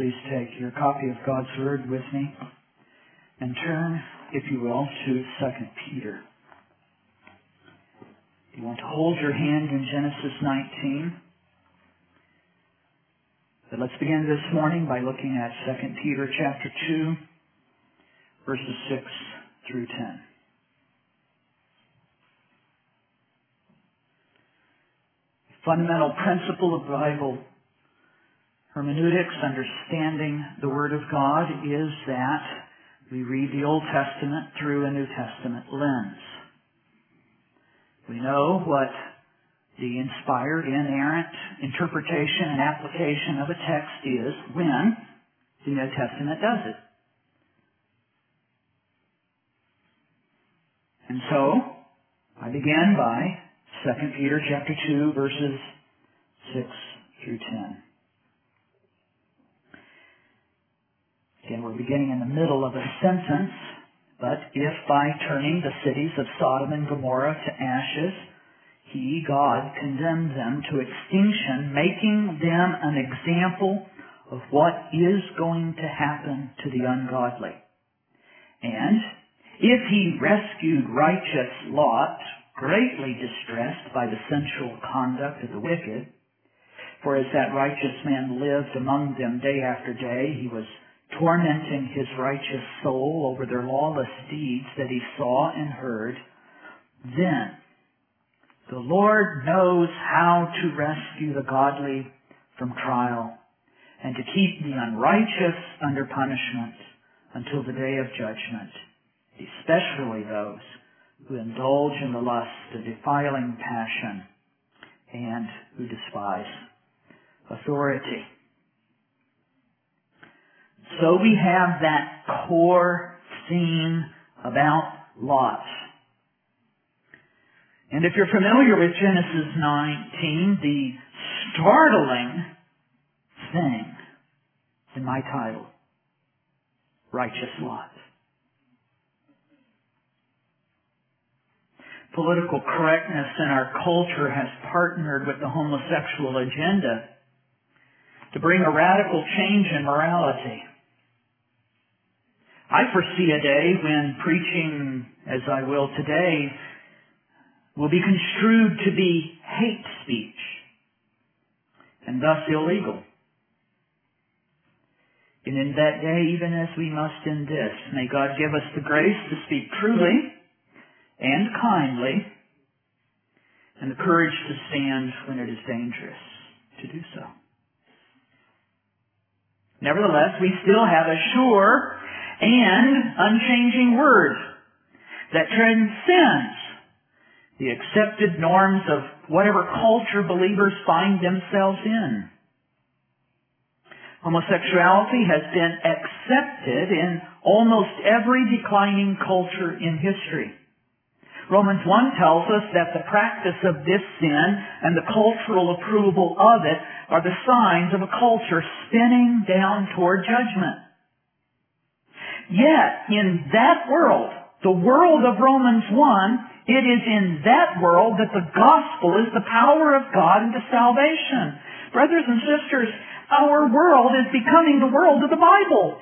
Please take your copy of God's Word with me and turn, if you will, to 2 Peter. You want to hold your hand in Genesis 19. But let's begin this morning by looking at 2 Peter chapter 2, verses 6 through 10. A fundamental principle of Bible hermeneutics, understanding the Word of God, is that we read the Old Testament through a New Testament lens. We know what the inspired, inerrant interpretation and application of a text is when the New Testament does it. And so, I begin by 2 Peter chapter 2, verses 6 through 10. Again, we're beginning in the middle of a sentence. But if by turning the cities of Sodom and Gomorrah to ashes, He, God, condemned them to extinction, making them an example of what is going to happen to the ungodly. And if He rescued righteous Lot, greatly distressed by the sensual conduct of the wicked, for as that righteous man lived among them day after day, he was tormenting his righteous soul over their lawless deeds that he saw and heard, then the Lord knows how to rescue the godly from trial and to keep the unrighteous under punishment until the day of judgment, especially those who indulge in the lust of defiling passion and who despise authority. So we have that core theme about Lot. And if you're familiar with Genesis 19, the startling thing in my title, Righteous Lot. Political correctness in our culture has partnered with the homosexual agenda to bring a radical change in morality. I foresee a day when preaching, as I will today, will be construed to be hate speech and thus illegal. And in that day, even as we must in this, may God give us the grace to speak truly and kindly and the courage to stand when it is dangerous to do so. Nevertheless, we still have a sure and unchanging Word that transcends the accepted norms of whatever culture believers find themselves in. Homosexuality has been accepted in almost every declining culture in history. Romans 1 tells us that the practice of this sin and the cultural approval of it are the signs of a culture spinning down toward judgment. Yet, in that world, the world of Romans 1, it is in that world that the gospel is the power of God into salvation. Brothers and sisters, our world is becoming the world of the Bible.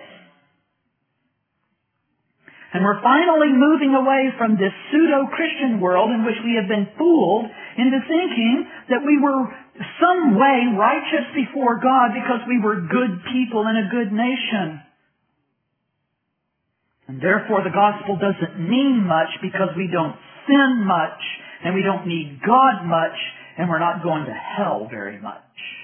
And we're finally moving away from this pseudo-Christian world in which we have been fooled into thinking that we were some way righteous before God because we were good people in a good nation. And therefore the gospel doesn't mean much because we don't sin much and we don't need God much and we're not going to hell very much.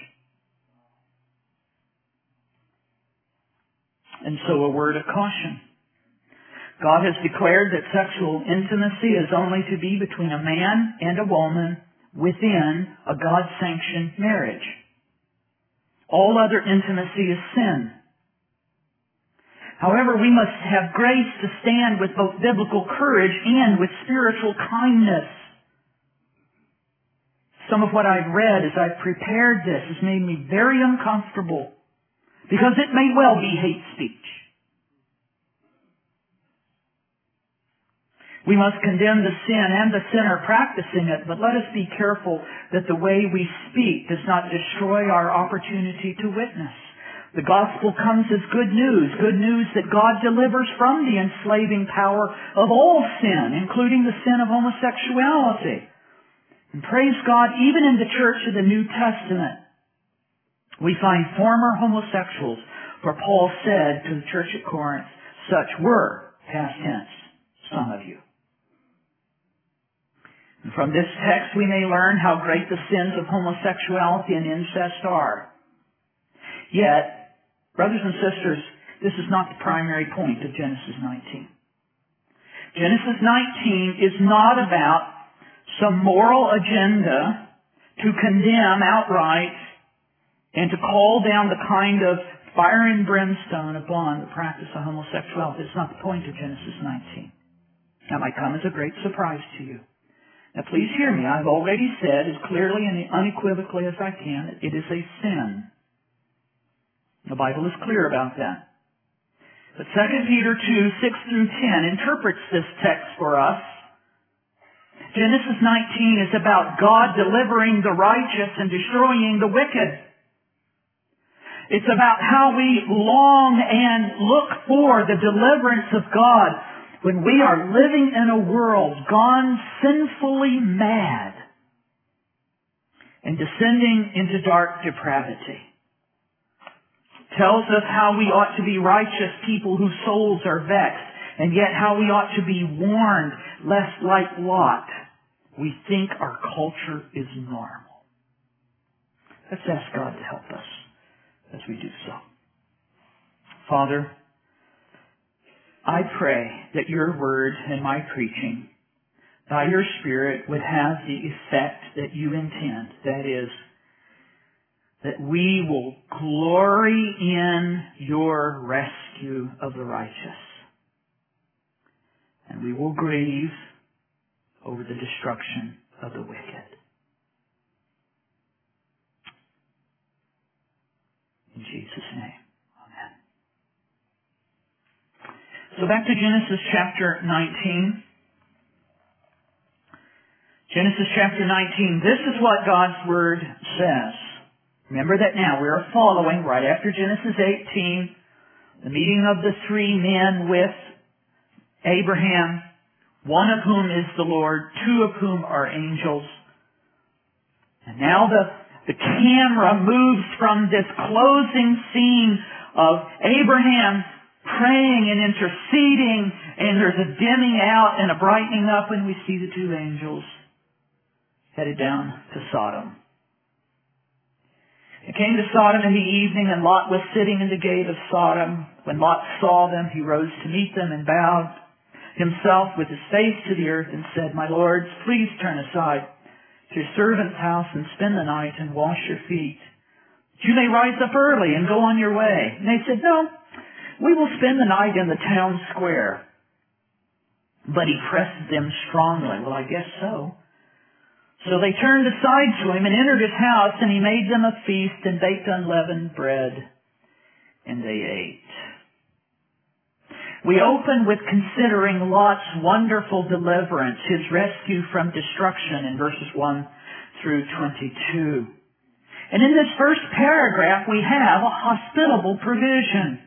And so a word of caution. God has declared that sexual intimacy is only to be between a man and a woman within a God-sanctioned marriage. All other intimacy is sin. However, we must have grace to stand with both biblical courage and with spiritual kindness. Some of what I've read as I've prepared this has made me very uncomfortable because it may well be hate speech. We must condemn the sin and the sinner practicing it, but let us be careful that the way we speak does not destroy our opportunity to witness. The gospel comes as good news that God delivers from the enslaving power of all sin, including the sin of homosexuality. And praise God, even in the church of the New Testament, we find former homosexuals, for Paul said to the church at Corinth, such were, past tense, some of you. And from this text we may learn how great the sins of homosexuality and incest are. Yet, brothers and sisters, this is not the primary point of Genesis 19. Genesis 19 is not about some moral agenda to condemn outright and to call down the kind of fire and brimstone upon the practice of homosexuality. It's not the point of Genesis 19. That might come as a great surprise to you. Now please hear me. I've already said as clearly and unequivocally as I can, it is a sin. The Bible is clear about that. But 2 Peter 2:6-10 interprets this text for us. Genesis 19 is about God delivering the righteous and destroying the wicked. It's about how we long and look for the deliverance of God when we are living in a world gone sinfully mad and descending into dark depravity. Tells us how we ought to be righteous people whose souls are vexed, and yet how we ought to be warned lest, like Lot, we think our culture is normal. Let's ask God to help us as we do so. Father, I pray that your word and my preaching, by your Spirit, would have the effect that you intend. That is, that we will glory in your rescue of the righteous. And we will grieve over the destruction of the wicked. In Jesus' name, amen. So back to Genesis chapter 19. Genesis chapter 19. This is what God's Word says. Remember that now. We are following right after Genesis 18, the meeting of the three men with Abraham, one of whom is the Lord, two of whom are angels. And now the camera moves from this closing scene of Abraham praying and interceding, and there's a dimming out and a brightening up when we see the two angels headed down to Sodom. It came to Sodom in the evening, and Lot was sitting in the gate of Sodom. When Lot saw them, he rose to meet them and bowed himself with his face to the earth and said, "My lords, please turn aside to your servant's house and spend the night and wash your feet, that you may rise up early and go on your way." And they said, "No, we will spend the night in the town square." But he pressed them strongly. Well, I guess so. So they turned aside to him and entered his house, and he made them a feast and baked unleavened bread, and they ate. We open with considering Lot's wonderful deliverance, his rescue from destruction in verses 1 through 22. And in this first paragraph we have a hospitable provision.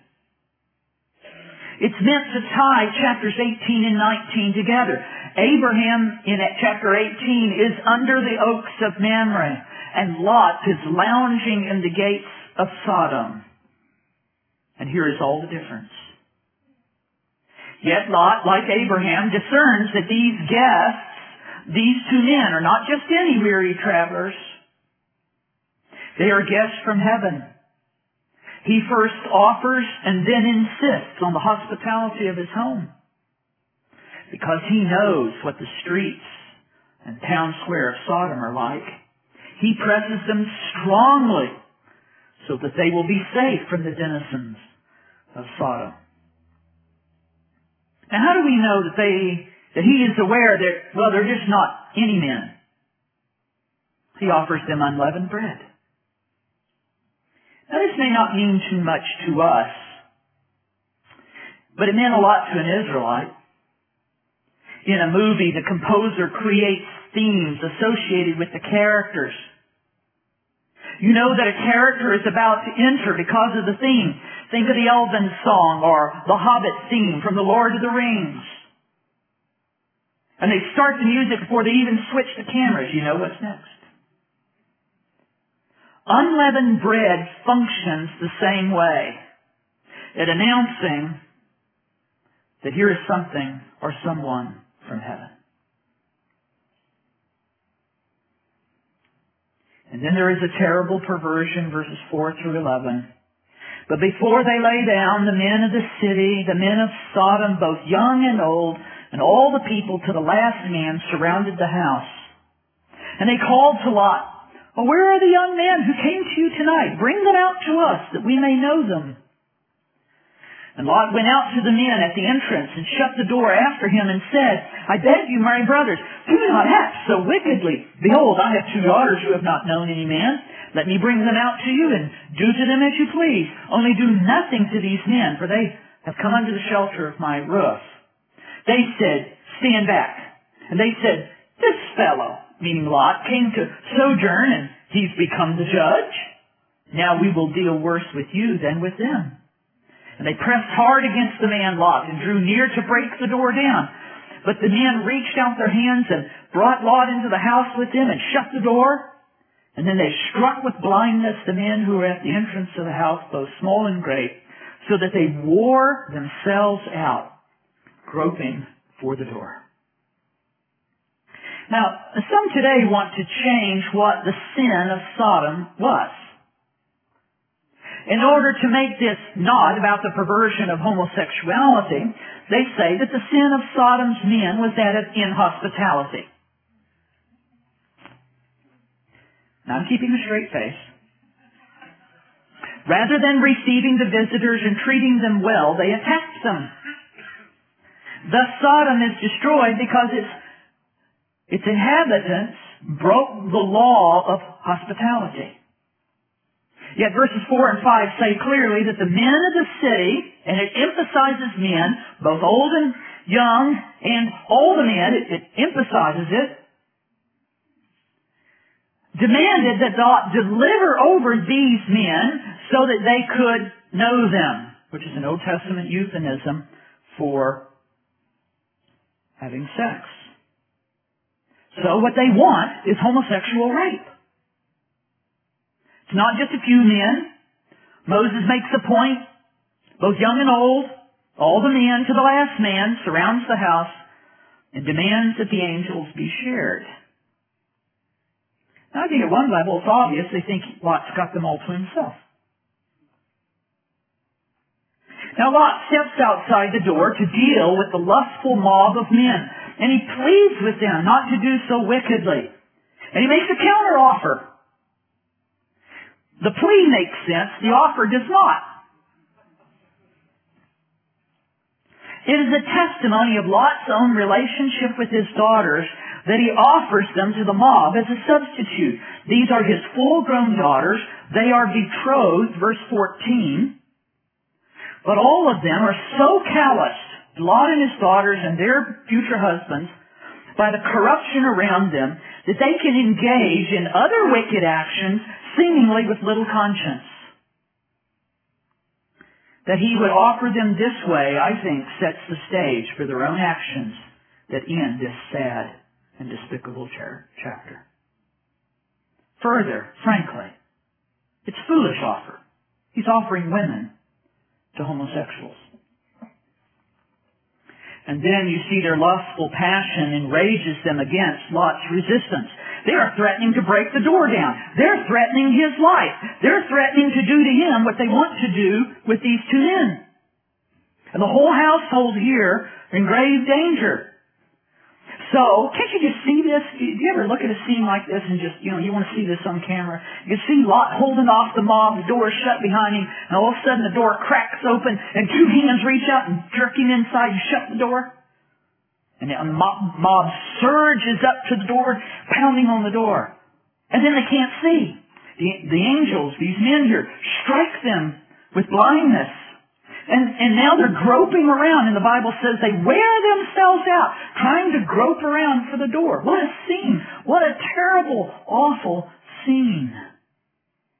It's meant to tie chapters 18 and 19 together. Abraham in chapter 18 is under the oaks of Mamre, and Lot is lounging in the gates of Sodom. And here is all the difference. Yet Lot, like Abraham, discerns that these guests, these two men, are not just any weary travelers. They are guests from heaven. He first offers and then insists on the hospitality of his home, because he knows what the streets and town square of Sodom are like. He presses them strongly so that they will be safe from the denizens of Sodom. Now, how do we know that he is aware that, well, they're just not any men? He offers them unleavened bread. Now, this may not mean too much to us, but it meant a lot to an Israelite. In a movie, the composer creates themes associated with the characters. You know that a character is about to enter because of the theme. Think of the Elven song or the Hobbit theme from The Lord of the Rings. And they start the music before they even switch the cameras. You know what's next. Unleavened bread functions the same way at announcing that here is something or someone from heaven. And then there is a terrible perversion, verses 4 through 11. But before they lay down, the men of the city, the men of Sodom, both young and old, and all the people to the last man surrounded the house. And they called to Lot, "Well, where are the young men who came to you tonight? Bring them out to us, that we may know them." And Lot went out to the men at the entrance and shut the door after him and said, "I beg you, my brothers, do not act so wickedly. Behold, I have 2 daughters who have not known any man. Let me bring them out to you and do to them as you please. Only do nothing to these men, for they have come under the shelter of my roof." They said, "Stand back." And they said, "This fellow," meaning Lot, "came to sojourn and he's become the judge. Now we will deal worse with you than with them." And they pressed hard against the man Lot and drew near to break the door down. But the men reached out their hands and brought Lot into the house with them and shut the door. And then they struck with blindness the men who were at the entrance of the house, both small and great, so that they wore themselves out, groping for the door. Now, some today want to change what the sin of Sodom was. In order to make this not about the perversion of homosexuality, they say that the sin of Sodom's men was that of inhospitality. Now, I'm keeping a straight face. Rather than receiving the visitors and treating them well, they attacked them. Thus, Sodom is destroyed because its inhabitants broke the law of hospitality. Yet verses 4 and 5 say clearly that the men of the city, and it emphasizes men, both old and young, and all the men, it emphasizes it, demanded that God deliver over these men so that they could know them, which is an Old Testament euphemism for having sex. So what they want is homosexual rape. It's not just a few men. Moses makes a point, both young and old, all the men to the last man, surrounds the house and demands that the angels be shared. Now, I think at one level it's obvious they think Lot's got them all to himself. Now Lot steps outside the door to deal with the lustful mob of men, and he pleads with them not to do so wickedly. And he makes a counteroffer. The plea makes sense, the offer does not. It is a testimony of Lot's own relationship with his daughters that he offers them to the mob as a substitute. These are his full-grown daughters. They are betrothed, verse 14. But all of them are so calloused, Lot and his daughters and their future husbands, by the corruption around them, that they can engage in other wicked actions seemingly with little conscience. That he would offer them this way, I think, sets the stage for their own actions that end this sad and despicable chapter. Further, frankly, it's a foolish offer. He's offering women to homosexuals. And then you see their lustful passion enrages them against Lot's resistance. They are threatening to break the door down. They're threatening his life. They're threatening to do to him what they want to do with these two men. And the whole household here are in grave danger. So, can't you just see this? Do you ever look at a scene like this and just, you want to see this on camera? You see Lot holding off the mob, the door is shut behind him, and all of a sudden the door cracks open, and two hands reach out and jerk him inside and shut the door. And the mob surges up to the door, pounding on the door. And then they can't see. The angels, these men here, strike them with blindness. And now they're groping around, and the Bible says they wear themselves out, trying to grope around for the door. What a scene! What a terrible, awful scene.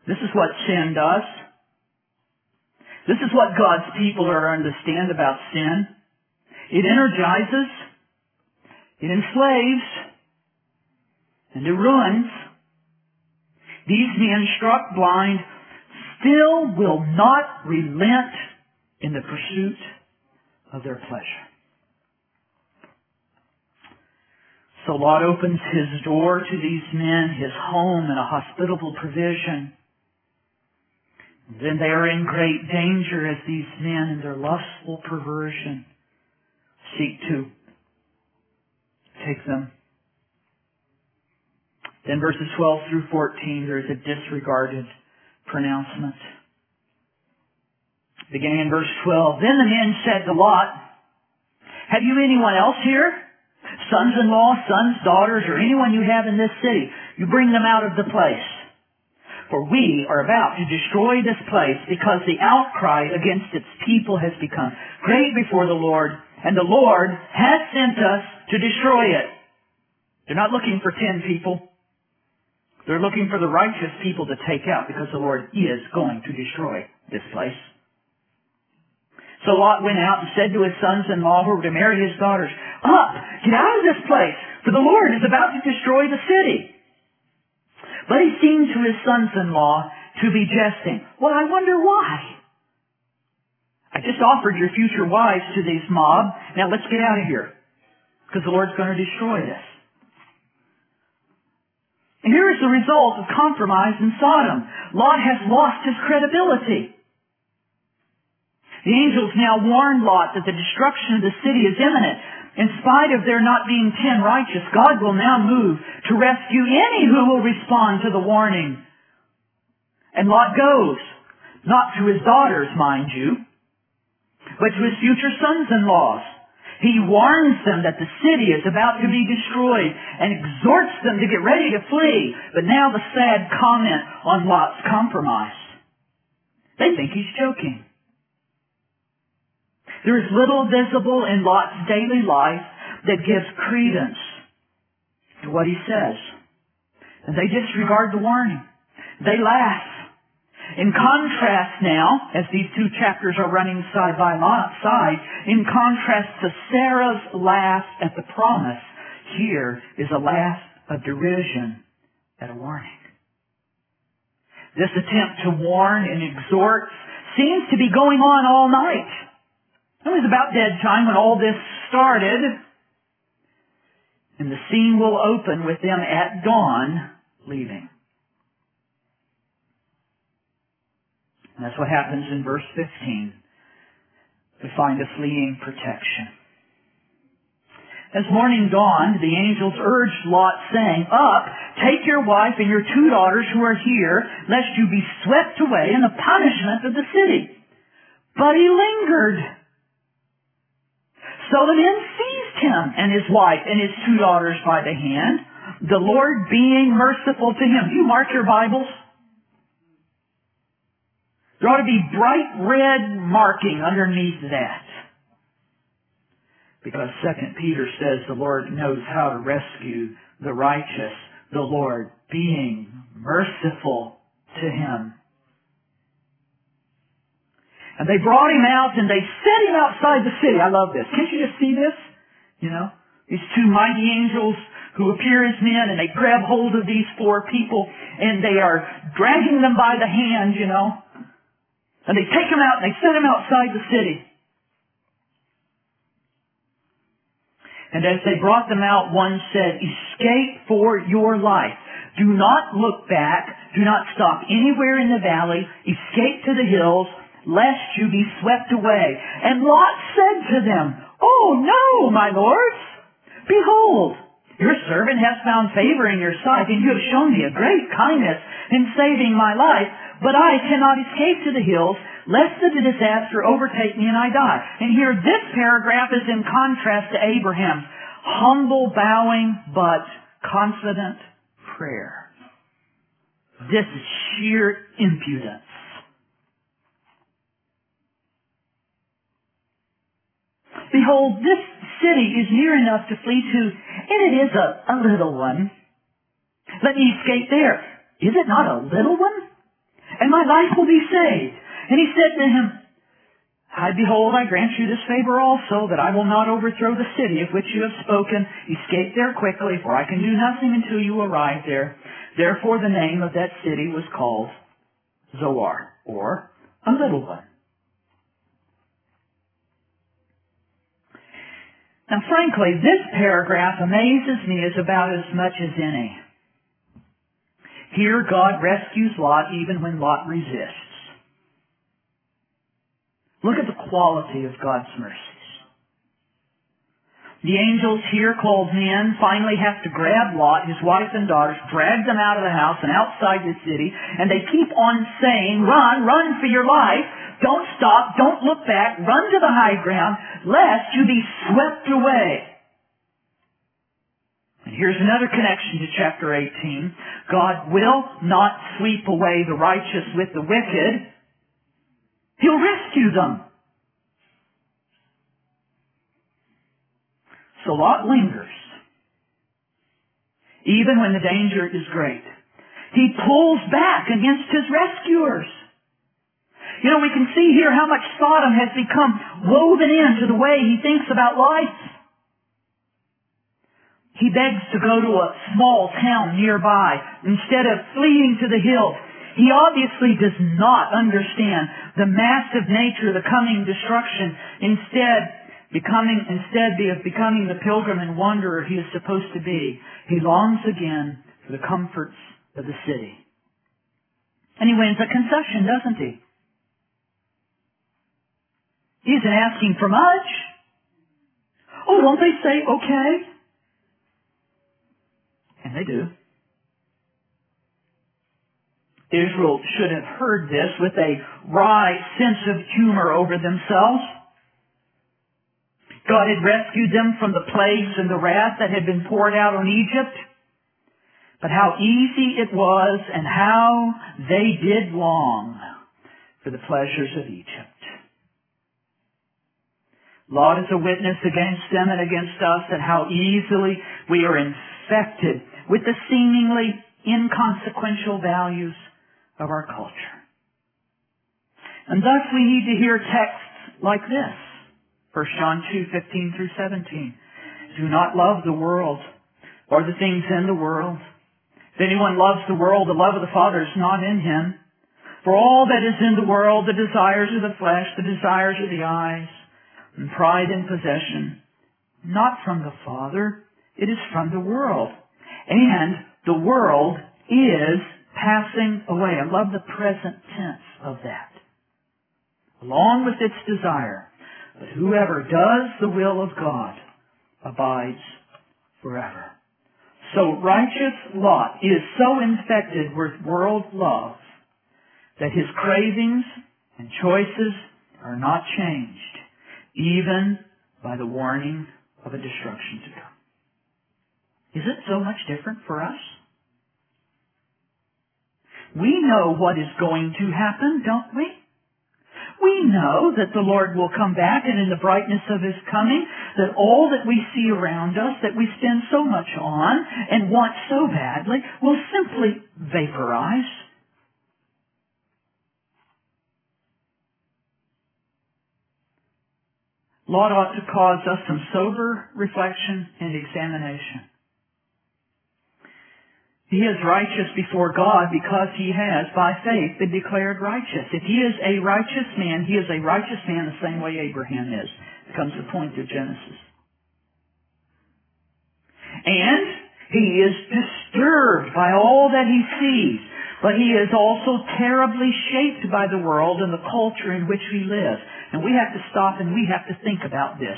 This is what sin does. This is what God's people are to understand about sin. It energizes, it enslaves, and it ruins. These men, struck blind, still will not relent in the pursuit of their pleasure. So Lot opens his door to these men, his home, and a hospitable provision. Then they are in great danger as these men in their lustful perversion seek to take them. Then verses 12 through 14, there is a disregarded pronouncement. Beginning in verse 12, then the men said to Lot, have you anyone else here? Sons-in-law, sons, daughters, or anyone you have in this city. You bring them out of the place. For we are about to destroy this place because the outcry against its people has become great before the Lord, and the Lord has sent us to destroy it. They're not looking for 10 people. They're looking for the righteous people to take out because the Lord is going to destroy this place. So Lot went out and said to his sons-in-law who were to marry his daughters, up, get out of this place, for the Lord is about to destroy the city. But he seemed to his sons-in-law to be jesting. Well, I wonder why. I just offered your future wives to these mob. Now let's get out of here, because the Lord's going to destroy this. And here is the result of compromise in Sodom. Lot has lost his credibility. The angels now warn Lot that the destruction of the city is imminent. In spite of there not being 10 righteous, God will now move to rescue any who will respond to the warning. And Lot goes, not to his daughters, mind you, but to his future sons-in-laws. He warns them that the city is about to be destroyed and exhorts them to get ready to flee. But now the sad comment on Lot's compromise. They think he's joking. There is little visible in Lot's daily life that gives credence to what he says. And they disregard the warning. They laugh. In contrast now, as these two chapters are running side by side, in contrast to Sarah's laugh at the promise, here is a laugh of derision at a warning. This attempt to warn and exhort seems to be going on all night. It was about dead time when all this started. And the scene will open with them at dawn leaving. And that's what happens in verse 15. We find a fleeing protection. As morning dawned, the angels urged Lot, saying, up, take your wife and your 2 daughters who are here, lest you be swept away in the punishment of the city. But he lingered. So the men seized him and his wife and his 2 daughters by the hand, the Lord being merciful to him. Do you mark your Bibles? There ought to be bright red marking underneath that. Because 2 Peter says the Lord knows how to rescue the righteous, the Lord being merciful to him. And they brought him out and they set him outside the city. I love this. Can't you just see this? You know, these 2 mighty angels who appear as men and they grab hold of these 4 people and they are dragging them by the hand, you know. And they take them out and they set them outside the city. And as they brought them out, one said, escape for your life. Do not look back. Do not stop anywhere in the valley. Escape to the hills, lest you be swept away. And Lot said to them, oh no, my lords. Behold, your servant has found favor in your sight, and you have shown me a great kindness in saving my life. But I cannot escape to the hills, lest the disaster overtake me and I die. And here this paragraph is in contrast to Abraham's humble, bowing, but confident prayer. This is sheer impudence. Behold, this city is near enough to flee to, and it is a little one. Let me escape there. Is it not a little one? and my life will be saved. And he said to him, behold, I grant you this favor also, that I will not overthrow the city of which you have spoken. Escape there quickly, for I can do nothing until you arrive there. Therefore the name of that city was called Zoar, or a little one. Now, frankly, this paragraph amazes me as about as much as any. Here, God rescues Lot even when Lot resists. Look at the quality of God's mercies. The angels here called men finally have to grab Lot, his wife and daughters, drag them out of the house and outside the city, and they keep on saying, run for your life. Don't stop, don't look back, run to the high ground, lest you be swept away. And here's another connection to chapter 18. God will not sweep away the righteous with the wicked. He'll rescue them. So Lot lingers, even when the danger is great. He pulls back against his rescuers. You know, we can see here how much Sodom has become woven into the way he thinks about life. He begs to go to a small town nearby instead of fleeing to the hills. He obviously does not understand the massive nature of the coming destruction. Instead of becoming the pilgrim and wanderer he is supposed to be, he longs again for the comforts of the city. And he wins a concession, doesn't he? He isn't asking for much. Oh, won't they say okay? And they do. Israel should have heard this with a wry sense of humor over themselves. God had rescued them from the plagues and the wrath that had been poured out on Egypt. But how easy it was and how they did long for the pleasures of Egypt. Lot is a witness against them and against us, and how easily we are infected with the seemingly inconsequential values of our culture. And thus we need to hear texts like this. 1 John 2:15 through 17. Do not love the world or the things in the world. If anyone loves the world, the love of the Father is not in him. For all that is in the world, the desires of the flesh, the desires of the eyes, and pride in possession, not from the Father, it is from the world. And the world is passing away. I love the present tense of that. Along with its desire. But whoever does the will of God abides forever. So righteous Lot is so infected with world love that his cravings and choices are not changed, even by the warning of a destruction to come. Is it so much different for us? We know what is going to happen, don't we? We know that the Lord will come back, and in the brightness of His coming, that all that we see around us, that we spend so much on and want so badly, will simply vaporize. Lot ought to cause us some sober reflection and examination. He is righteous before God because he has, by faith, been declared righteous. If he is a righteous man, he is a righteous man the same way Abraham is. It becomes the point of Genesis. And he is disturbed by all that he sees, but he is also terribly shaped by the world and the culture in which he lives. And we have to stop and we have to think about this.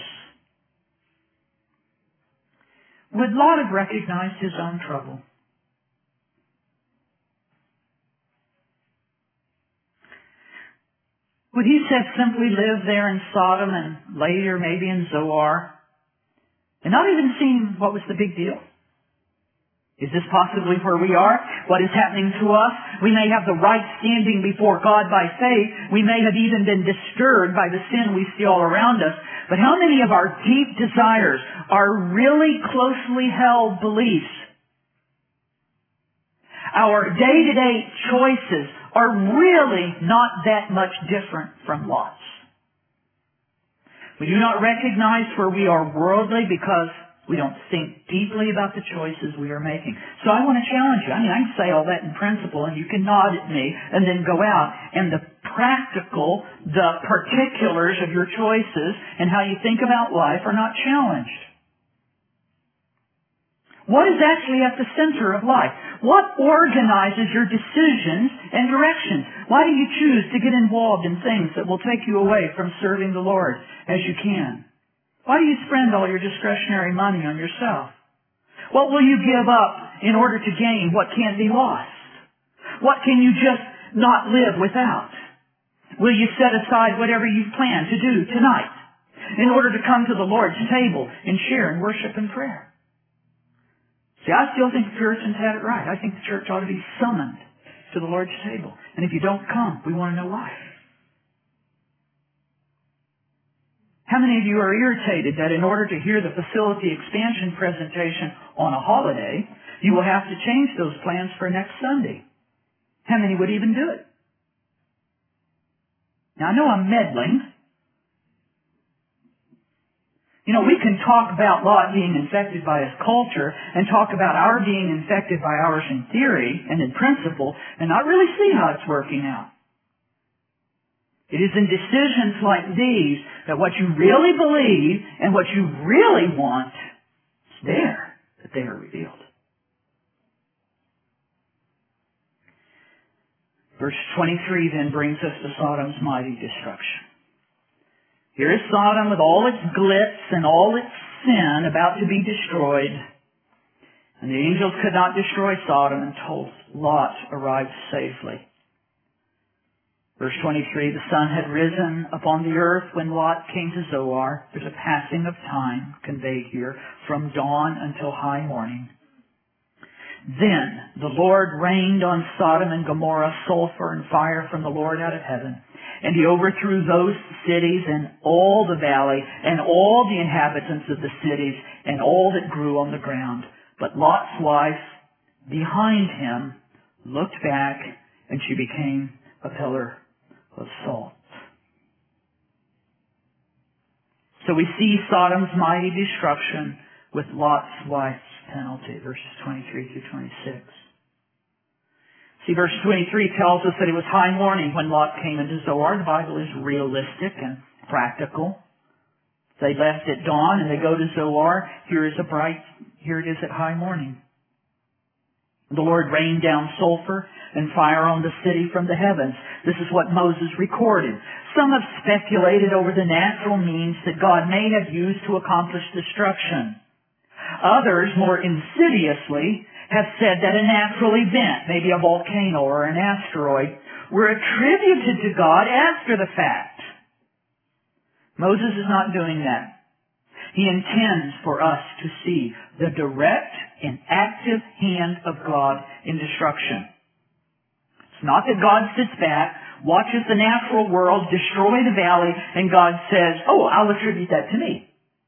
Would Lot have recognized his own trouble? Would he have simply lived there in Sodom and later maybe in Zoar and not even seen what was the big deal? Is this possibly where we are? What is happening to us? We may have the right standing before God by faith. We may have even been disturbed by the sin we see all around us. But how many of our deep desires are really closely held beliefs? Our day-to-day choices are really not that much different from Lot's. We do not recognize where we are worldly because we don't think deeply about the choices we are making. So I want to challenge you. I can say all that in principle, and you can nod at me and then go out. And the particulars of your choices and how you think about life are not challenged. What is actually at the center of life? What organizes your decisions and directions? Why do you choose to get involved in things that will take you away from serving the Lord as you can? Why do you spend all your discretionary money on yourself? What will you give up in order to gain what can't be lost? What can you just not live without? Will you set aside whatever you've planned to do tonight in order to come to the Lord's table and share in worship and prayer? See, I still think the Puritans had it right. I think the church ought to be summoned to the Lord's table. And if you don't come, we want to know why. How many of you are irritated that in order to hear the facility expansion presentation on a holiday, you will have to change those plans for next Sunday? How many would even do it? Now, I know I'm meddling. We can talk about Lot being infected by his culture and talk about our being infected by ours in theory and in principle and not really see how it's working out. It is in decisions like these that what you really believe and what you really want is there, that they are revealed. Verse 23 then brings us to Sodom's mighty destruction. Here is Sodom with all its glitz and all its sin about to be destroyed. And the angels could not destroy Sodom until Lot arrived safely. Verse 23, the sun had risen upon the earth when Lot came to Zoar. There's a passing of time conveyed here from dawn until high morning. Then the Lord rained on Sodom and Gomorrah sulfur and fire from the Lord out of heaven. And he overthrew those cities and all the valley and all the inhabitants of the cities and all that grew on the ground. But Lot's wife behind him looked back, and she became a pillar of salt. So we see Sodom's mighty destruction with Lot's wife's penalty, verses 23 through 26. See, verse 23 tells us that it was high morning when Lot came into Zoar. The Bible is realistic and practical. They left at dawn and they go to Zoar. Here it is at high morning. The Lord rained down sulfur and fire on the city from the heavens. This is what Moses recorded. Some have speculated over the natural means that God may have used to accomplish destruction. Others, more insidiously, have said that a natural event, maybe a volcano or an asteroid, were attributed to God after the fact. Moses is not doing that. He intends for us to see the direct and active hand of God in destruction. It's not that God sits back, watches the natural world destroy the valley, and God says, "Oh, I'll attribute that to me."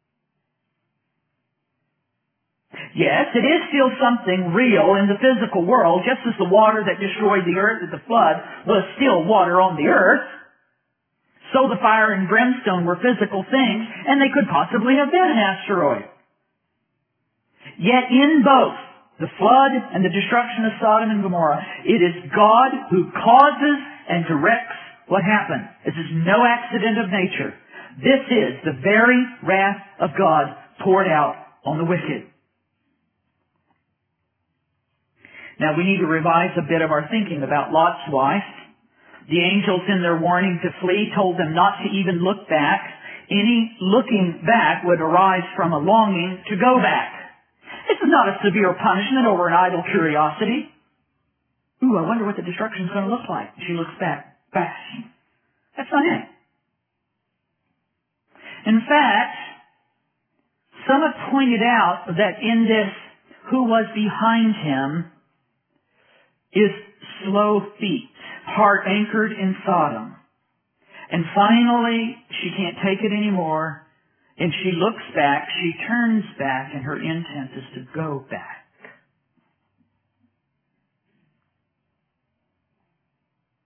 Yes, it is still something real in the physical world, just as the water that destroyed the earth at the flood was still water on the earth. So the fire and brimstone were physical things, and they could possibly have been an asteroid. Yet in both the flood and the destruction of Sodom and Gomorrah, it is God who causes and directs what happened. This is no accident of nature. This is the very wrath of God poured out on the wicked. Now we need to revise a bit of our thinking about Lot's wife. The angels in their warning to flee told them not to even look back. Any looking back would arise from a longing to go back. This is not a severe punishment over an idle curiosity. Ooh, I wonder what the destruction is going to look like. She looks back. Bash. That's not it. In fact, some have pointed out that in this, who was behind him, is slow feet, heart anchored in Sodom. And finally, she can't take it anymore, and she looks back, she turns back, and her intent is to go back.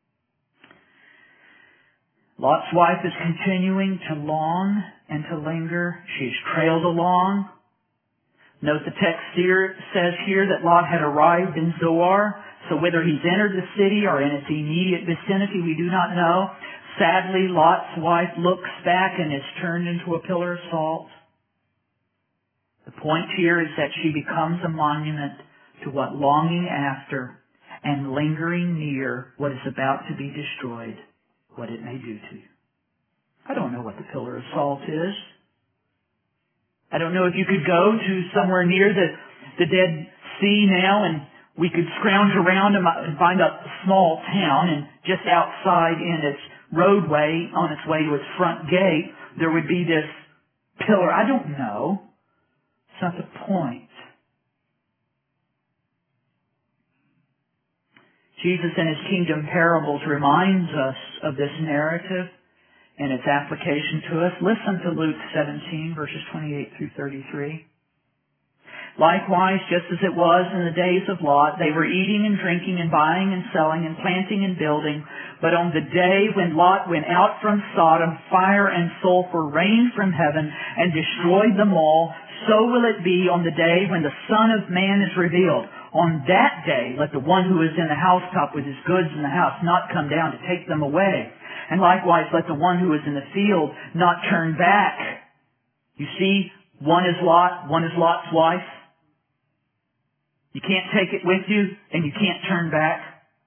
Lot's wife is continuing to long and to linger. She's trailed along. Note the text here says here that Lot had arrived in Zoar. So whether he's entered the city or in its immediate vicinity, we do not know. Sadly, Lot's wife looks back and is turned into a pillar of salt. The point here is that she becomes a monument to what longing after and lingering near what is about to be destroyed, what it may do to you. I don't know what the pillar of salt is. I don't know if you could go to somewhere near the Dead Sea now and we could scrounge around and find a small town, and just outside in its roadway, on its way to its front gate, there would be this pillar. I don't know. It's not the point. Jesus in His kingdom parables reminds us of this narrative and its application to us. Listen to Luke 17, verses 28 through 33. Likewise, just as it was in the days of Lot, they were eating and drinking and buying and selling and planting and building. But on the day when Lot went out from Sodom, fire and sulfur rained from heaven and destroyed them all. So will it be on the day when the Son of Man is revealed. On that day, let the one who is in the housetop with his goods in the house not come down to take them away. And likewise, let the one who is in the field not turn back. You see, one is Lot, one is Lot's wife. You can't take it with you, and you can't turn back.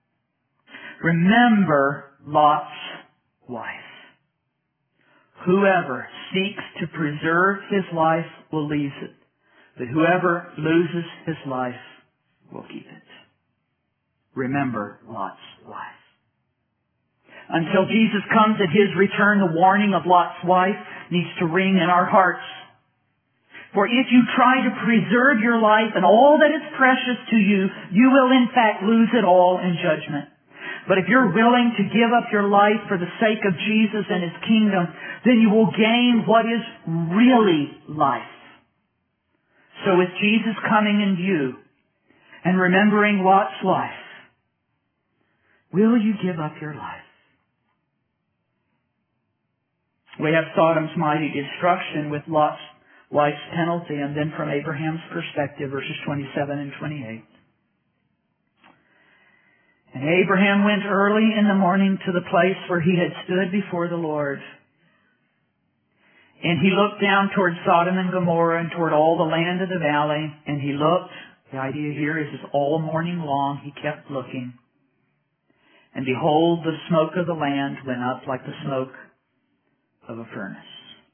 Remember Lot's wife. Whoever seeks to preserve his life will lose it, but whoever loses his life will keep it. Remember Lot's wife. Until Jesus comes at His return, the warning of Lot's wife needs to ring in our hearts. For if you try to preserve your life and all that is precious to you, you will in fact lose it all in judgment. But if you're willing to give up your life for the sake of Jesus and His kingdom, then you will gain what is really life. So with Jesus coming in view and remembering Lot's life, will you give up your life? We have Sodom's mighty destruction with Lot's wife's penalty, and then from Abraham's perspective, verses 27 and 28. And Abraham went early in the morning to the place where he had stood before the Lord. And he looked down toward Sodom and Gomorrah and toward all the land of the valley. And he looked, the idea here is all morning long he kept looking. And behold, the smoke of the land went up like the smoke of a furnace.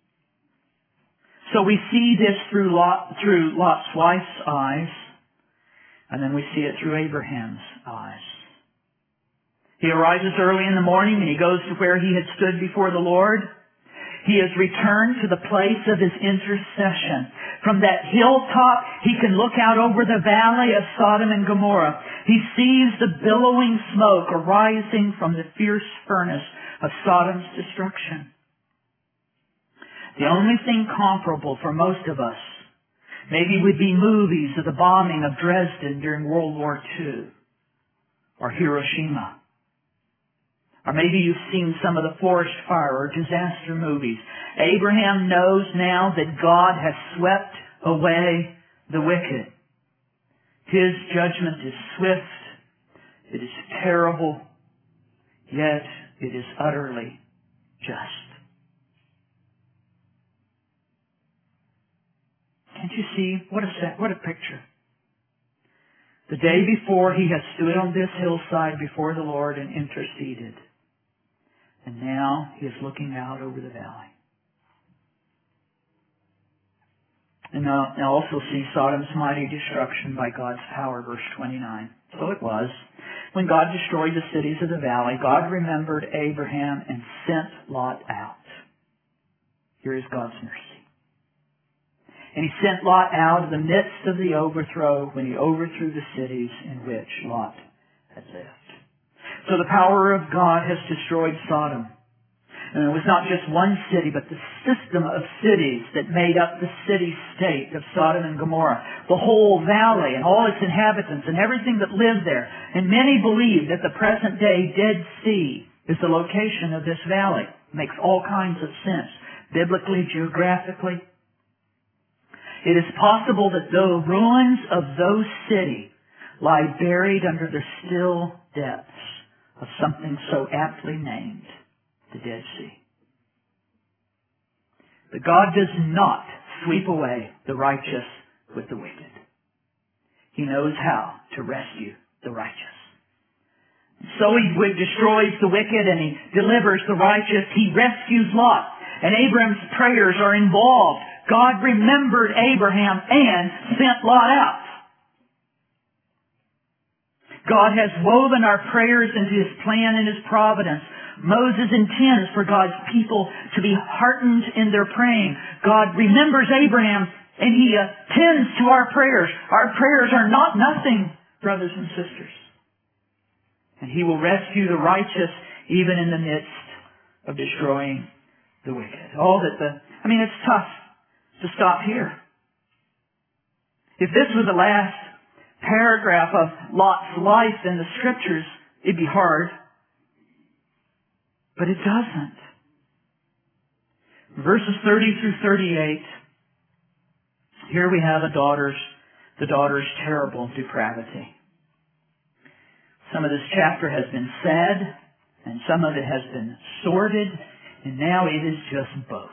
So we see this through Lot's wife's eyes, and then we see it through Abraham's eyes. He arises early in the morning and he goes to where he had stood before the Lord. He has returned to the place of his intercession. From that hilltop, he can look out over the valley of Sodom and Gomorrah. He sees the billowing smoke arising from the fierce furnace of Sodom's destruction. The only thing comparable for most of us maybe would be movies of the bombing of Dresden during World War II or Hiroshima. Or maybe you've seen some of the forest fire or disaster movies. Abraham knows now that God has swept away the wicked. His judgment is swift, it is terrible, yet it is utterly just. Can't you see? What a picture. The day before he has stood on this hillside before the Lord and interceded. And now he is looking out over the valley. And now also see Sodom's mighty destruction by God's power, verse 29. So it was, when God destroyed the cities of the valley, God remembered Abraham and sent Lot out. Here is God's mercy. And He sent Lot out of the midst of the overthrow when He overthrew the cities in which Lot had lived. So the power of God has destroyed Sodom. And it was not just one city, but the system of cities that made up the city-state of Sodom and Gomorrah. The whole valley and all its inhabitants and everything that lived there. And many believe that the present-day Dead Sea is the location of this valley. Makes all kinds of sense, biblically, geographically. It is possible that the ruins of those cities lie buried under the still depths of something so aptly named the Dead Sea. But God does not sweep away the righteous with the wicked. He knows how to rescue the righteous. So He destroys the wicked and He delivers the righteous. He rescues Lot. And Abraham's prayers are involved. God remembered Abraham and sent Lot out. God has woven our prayers into His plan and His providence. Moses intends for God's people to be heartened in their praying. God remembers Abraham and He attends to our prayers. Our prayers are not nothing, brothers and sisters. And He will rescue the righteous even in the midst of destroying the wicked. It's tough to stop here. If this was the last paragraph of Lot's life in the Scriptures, it'd be hard. But it doesn't. Verses 30 through 38, here we have the daughter's terrible depravity. Some of this chapter has been said, and some of it has been sordid, and now it is just both.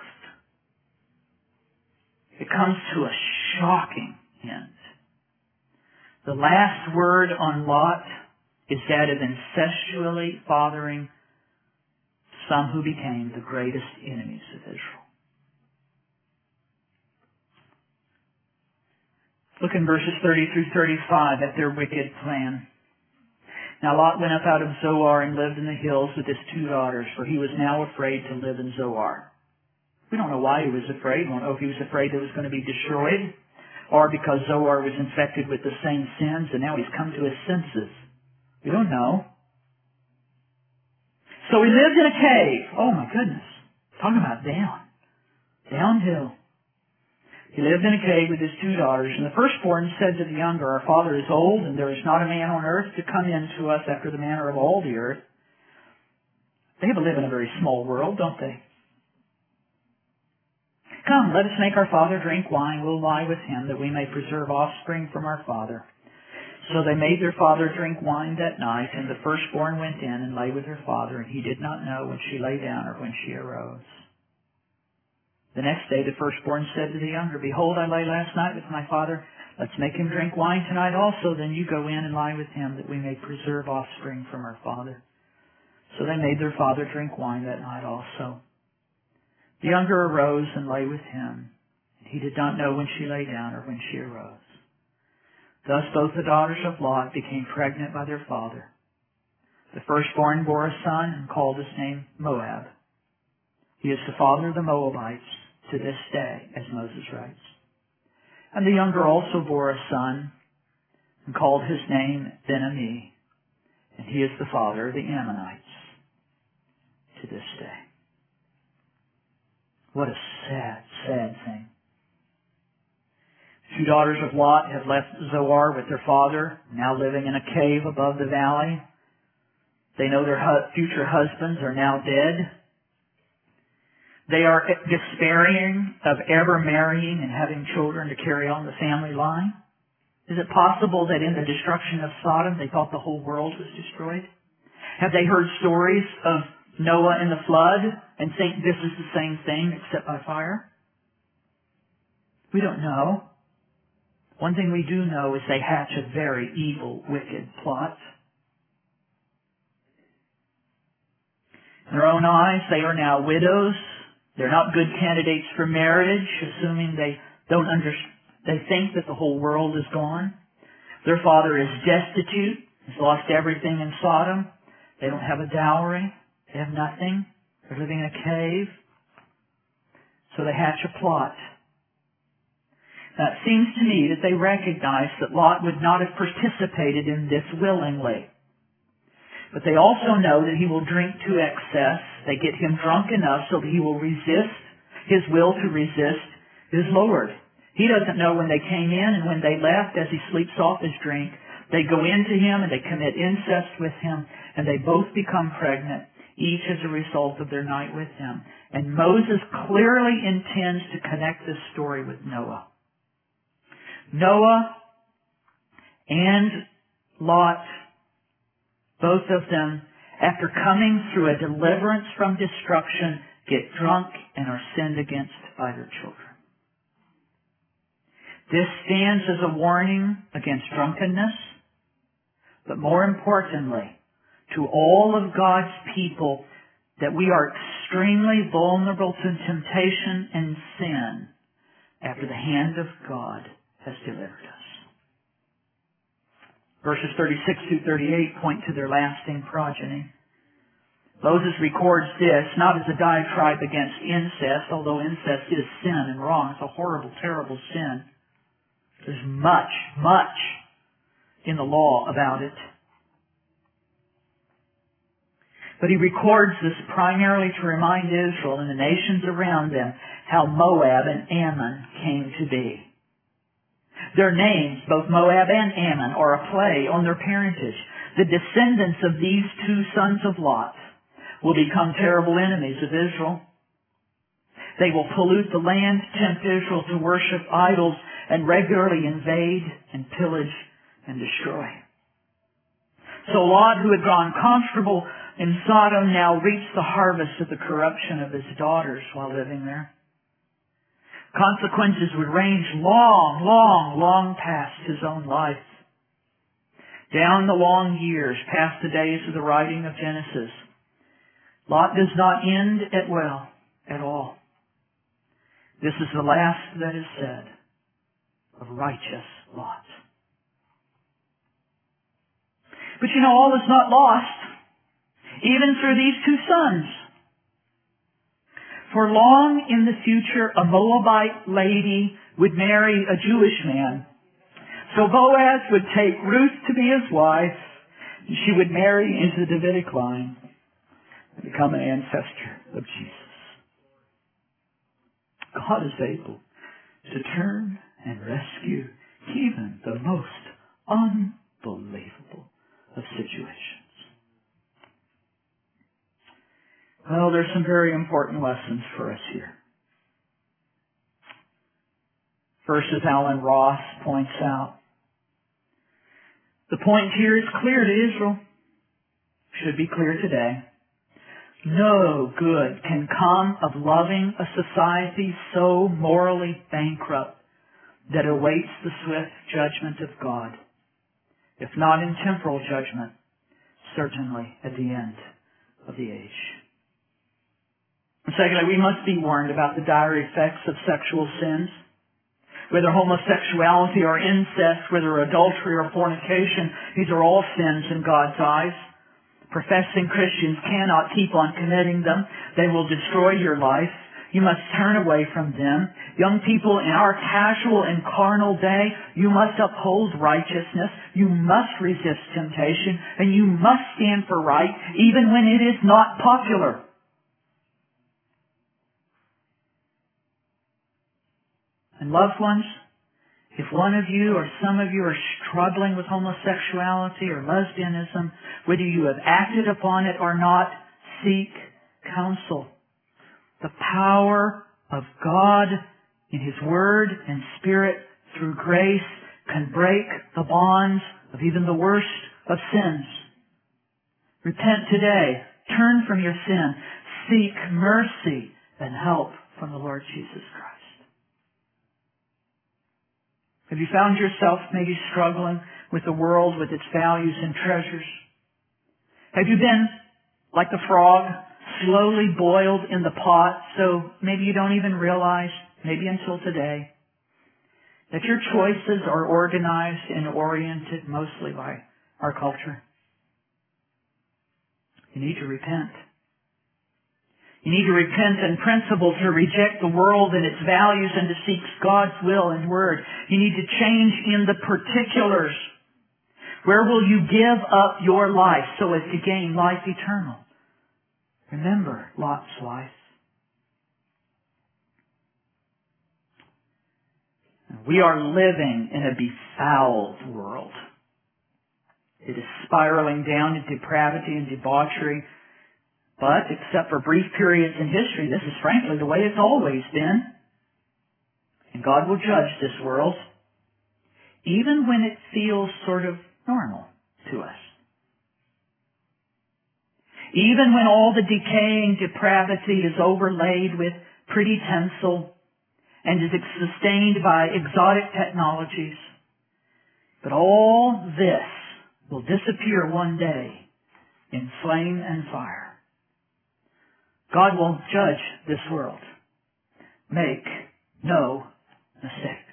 It comes to a shocking end. The last word on Lot is that of incestually fathering some who became the greatest enemies of Israel. Look in verses 30 through 35 at their wicked plan. Now Lot went up out of Zoar and lived in the hills with his 2 daughters, for he was now afraid to live in Zoar. We don't know why he was afraid. We don't know if he was afraid it was going to be destroyed, or because Zoar was infected with the same sins and now he's come to his senses. We don't know. So he lived in a cave. Oh my goodness. Talking about downhill. He lived in a cave with his 2 daughters, and the firstborn said to the younger, Our father is old, and there is not a man on earth to come in to us after the manner of all the earth. They live in a very small world, don't they? Come, let us make our father drink wine. We'll lie with him, that we may preserve offspring from our father. So they made their father drink wine that night, and the firstborn went in and lay with her father, and he did not know when she lay down or when she arose. The next day the firstborn said to the younger, Behold, I lay last night with my father. Let's make him drink wine tonight also. Then you go in and lie with him, that we may preserve offspring from our father. So they made their father drink wine that night also. The younger arose and lay with him. He did not know when she lay down or when she arose. Thus both the daughters of Lot became pregnant by their father. The firstborn bore a son and called his name Moab. He is the father of the Moabites to this day, as Moses writes. And the younger also bore a son and called his name Ben-Ami. And he is the father of the Ammonites to this day. What a sad, sad thing. 2 daughters of Lot have left Zoar with their father, now living in a cave above the valley. They know their future husbands are now dead. They are despairing of ever marrying and having children to carry on the family line. Is it possible that in the destruction of Sodom they thought the whole world was destroyed? Have they heard stories of Noah and the flood and think this is the same thing except by fire? We don't know. One thing we do know is they hatch a very evil, wicked plot. In their own eyes, they are now widows. They're not good candidates for marriage, assuming they think that the whole world is gone. Their father is destitute, has lost everything in Sodom. They don't have a dowry. They have nothing. They're living in a cave. So they hatch a plot. Now it seems to me that they recognize that Lot would not have participated in this willingly. But they also know that he will drink to excess. They get him drunk enough so that he will resist. His will to resist is lowered. He doesn't know when they came in and when they left as he sleeps off his drink. They go into him and they commit incest with him, and they both become pregnant. each as a result of their night with him. And Moses clearly intends to connect this story with Noah. Noah and Lot, both of them, after coming through a deliverance from destruction, get drunk and are sinned against by their children. This stands as a warning against drunkenness, but more importantly, to all of God's people, that we are extremely vulnerable to temptation and sin after the hand of God has delivered us. Verses 36 through 38 point to their lasting progeny. Moses records this not as a diatribe against incest, although incest is sin and wrong. It's a horrible, terrible sin. There's much, much in the law about it. But he records this primarily to remind Israel and the nations around them how Moab and Ammon came to be. Their names, both Moab and Ammon, are a play on their parentage. The descendants of these two sons of Lot will become terrible enemies of Israel. They will pollute the land, tempt Israel to worship idols, and regularly invade and pillage and destroy. So Lot, who had grown comfortable in Sodom, now reaped the harvest of the corruption of his daughters while living there. Consequences would range long past his own life. Down the long years, past the days of the writing of Genesis, Lot does not end well at all. This is the last that is said of righteous Lot. But you know, all is not lost, even through these two sons. For long in the future, a Moabite lady would marry a Jewish man. So Boaz would take Ruth to be his wife, and she would marry into the Davidic line and become an ancestor of Jesus. God is able to turn and rescue even the most unbelievable of situations. Well, there's some very important lessons for us here. First, as Alan Ross points out, the point here is clear to Israel. Should be clear today. No good can come of loving a society so morally bankrupt that awaits the swift judgment of God. If not in temporal judgment, certainly at the end of the age. And secondly, we must be warned about the dire effects of sexual sins. Whether homosexuality or incest, whether adultery or fornication, these are all sins in God's eyes. Professing Christians cannot keep on committing them. They will destroy your life. You must turn away from them. Young people, in our casual and carnal day, you must uphold righteousness. You must resist temptation. And you must stand for right, even when it is not popular. And loved ones, if one of you or some of you are struggling with homosexuality or lesbianism, whether you have acted upon it or not, seek counsel. The power of God in His Word and Spirit through grace can break the bonds of even the worst of sins. Repent today. Turn from your sin. Seek mercy and help from the Lord Jesus Christ. Have you found yourself maybe struggling with the world, with its values and treasures? Have you been, like the frog, slowly boiled in the pot, so maybe you don't even realize, maybe until today, that your choices are organized and oriented mostly by our culture? You need to repent. You need to repent in principle, to reject the world and its values and to seek God's will and Word. You need to change in the particulars. Where will you give up your life so as to gain life eternal? Remember Lot's life. We are living in a befouled world. It is spiraling down into depravity and debauchery. But, except for brief periods in history, this is frankly the way it's always been. And God will judge this world, even when it feels sort of normal to us. Even when all the decaying depravity is overlaid with pretty tinsel and is sustained by exotic technologies. But all this will disappear one day in flame and fire. God will judge this world. Make no mistake.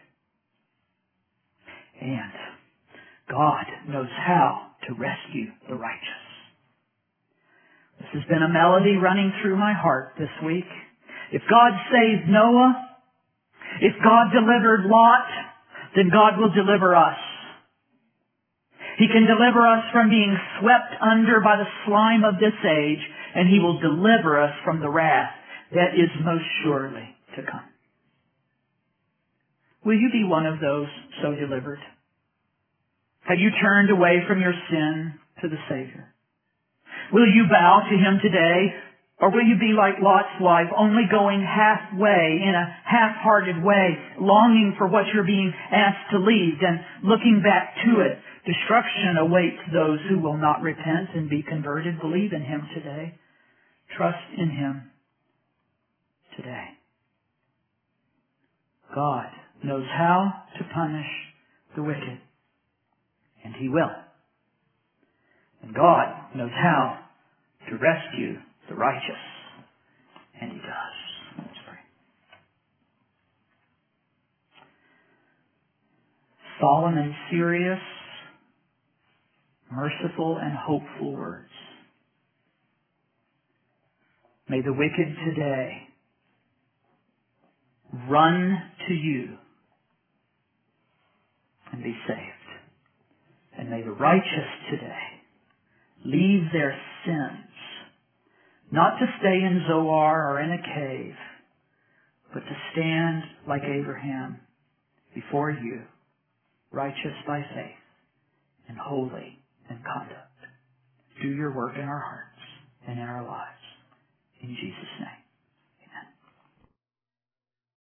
And God knows how to rescue the righteous. This has been a melody running through my heart this week. If God saved Noah, if God delivered Lot, then God will deliver us. He can deliver us from being swept under by the slime of this age, and He will deliver us from the wrath that is most surely to come. Will you be one of those so delivered? Have you turned away from your sin to the Savior? Will you bow to Him today? Or will you be like Lot's wife, only going halfway, in a half-hearted way, longing for what you're being asked to leave and looking back to it? Destruction awaits those who will not repent and be converted. Believe in Him today. Trust in Him today. God knows how to punish the wicked, and He will. And God knows how to rescue the righteous, and He does. Let's pray. Solemn and serious, merciful and hopeful words. May the wicked today run to You and be saved. And may the righteous today leave their sins, not to stay in Zoar or in a cave, but to stand like Abraham before You, righteous by faith and holy in conduct. Do Your work in our hearts and in our lives. In Jesus' name.